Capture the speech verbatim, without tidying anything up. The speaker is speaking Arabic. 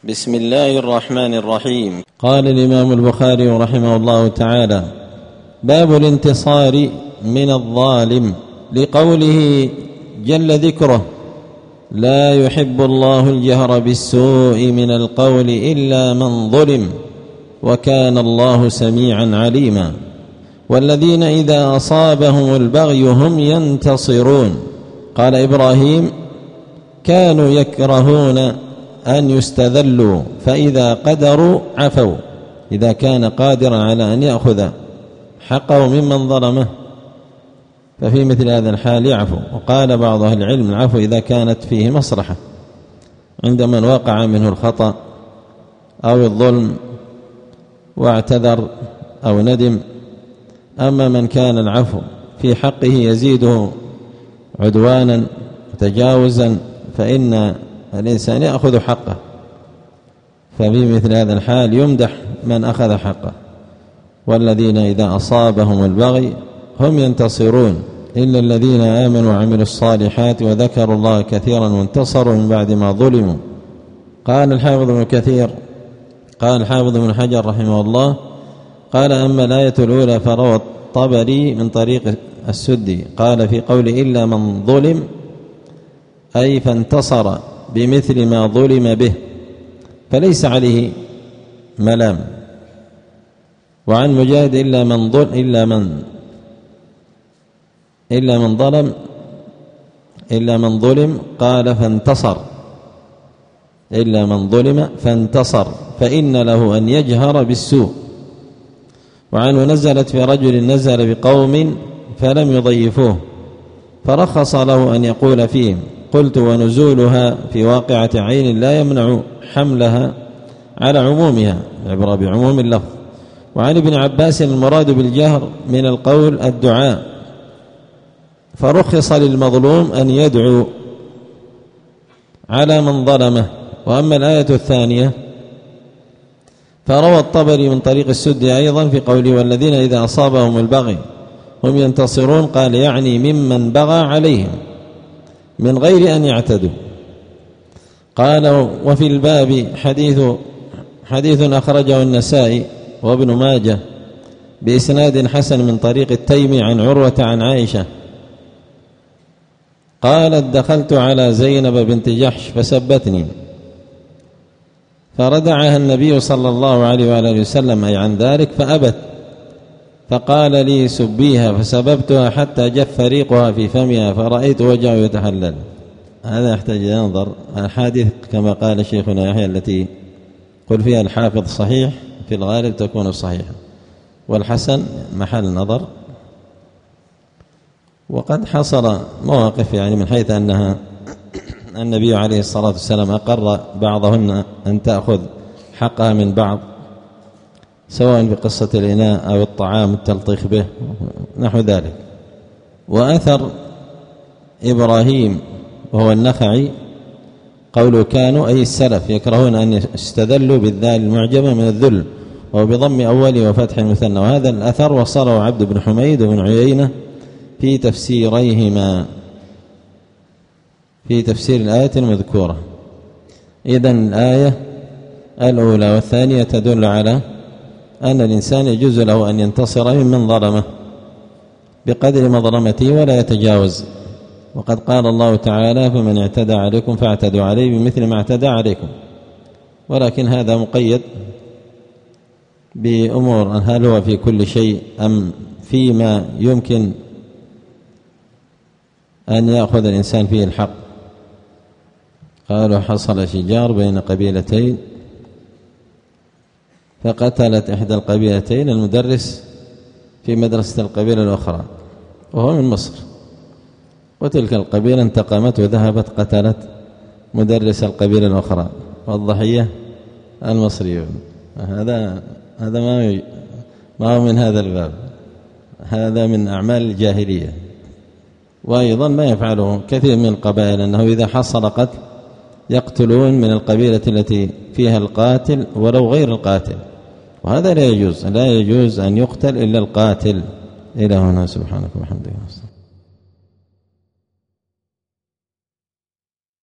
بسم الله الرحمن الرحيم. قال الإمام البخاري رحمه الله تعالى: باب الانتصار من الظالم، لقوله جل ذكره: لا يحب الله الجهر بالسوء من القول إلا من ظلم وكان الله سميعا عليما. والذين إذا أصابهم البغي هم ينتصرون. قال إبراهيم: كانوا يكرهون أن يستذلوا فإذا قدروا عفوا، إذا كان قادرا على أن يأخذ حقه ممن ظلمه ففي مثل هذا الحال يعفو. وقال بعض أهل العلم: العفو إذا كانت فيه مصلحة عند من وقع منه الخطأ أو الظلم واعتذر أو ندم. أما من كان العفو في حقه يزيده عدوانا وتجاوزا فإن الإنسان يأخذ حقه، ففي مثل هذا الحال يمدح من أخذ حقه. والذين إذا أصابهم البغي هم ينتصرون إلا الذين آمنوا وعملوا الصالحات وذكروا الله كثيرا وانتصروا من بعد ما ظلموا. قال الحافظ ابن كثير قال الحافظ ابن حجر رحمه الله: قال: أما الآية الأولى فروى الطبري من طريق السدي قال في قول إلا من ظلم، أي فانتصر بمثل ما ظلم به فليس عليه ملام. وعن مجاهد إلا من ظلم إلا من إلا من ظلم إلا من ظلم قال فانتصر إلا من ظلم فانتصر فإن له أن يجهر بالسوء. وعنه: نزلت في رجل نزل بقوم فلم يضيفوه فرخص له أن يقول فيهم. قلت: ونزولها في واقعة عين لا يمنع حملها على عمومها، العبرة بعموم اللفظ. وعن ابن عباس: المراد بالجهر من القول الدعاء، فرخص للمظلوم أن يدعو على من ظلمه. وأما الآية الثانية فروى الطبري من طريق السدي أيضا في قوله: والذين إذا أصابهم البغي هم ينتصرون، قال يعني ممن بغى عليهم من غير أن يعتدوا. قال: وفي الباب حديث حديث أخرجه النسائي وابن ماجه بإسناد حسن من طريق التيمي عن عروة عن عائشة قالت: دخلت على زينب بنت جحش فسبتني فردعها النبي صلى الله عليه وآله وسلم أي عن ذلك فأبت، فقال لي: سبيها، فسببتها حتى جف ريقها في فمها فرأيت وجهه يتحلل. هذا يحتاج إلى نظر. الحادث كما قال شيخنا يحيى التي قل فيها الحافظ صحيح في الغالب تكون صحيحة، والحسن محل نظر. وقد حصل مواقف يعني من حيث أنها النبي عليه الصلاة والسلام أقر بعضهن أن تأخذ حقها من بعض، سواء بقصة الإناء أو الطعام التلطيخ به نحو ذلك. وأثر إبراهيم وهو النخعي قوله كانوا أي السلف يكرهون أن يستذلوا بالذال المعجمة من الذل، وهو بضم أوله وفتح المثنى. وهذا الأثر وصله عبد بن حميد وابن عيينة في تفسيريهما في تفسير الآية المذكورة. إذن الآية الأولى والثانية تدل على أن الإنسان يجوز له أن ينتصر ممن ظلمه بقدر مظلمته ولا يتجاوز. وقد قال الله تعالى: فمن اعتدى عليكم فاعتدوا عليه بمثل ما اعتدى عليكم. ولكن هذا مقيد بأمور، هل هو في كل شيء أم فيما يمكن أن يأخذ الإنسان فيه الحق. قالوا: حصل شجار بين قبيلتين فقتلت إحدى القبيلتين المدرس في مدرسة القبيلة الأخرى وهو من مصر، وتلك القبيلة انتقمت وذهبت قتلت مدرس القبيلة الأخرى والضحية المصريون. هذا هذا ما ما هو من هذا الباب، هذا من أعمال الجاهلية. وأيضا ما يفعله كثير من القبائل أنه إذا حصل قتل يقتلون من القبيلة التي فيها القاتل ولو غير القاتل، وهذا لا يجوز. لا يجوز أن يقتل إلا القاتل. إلى هنا، سبحانك وبحمدك.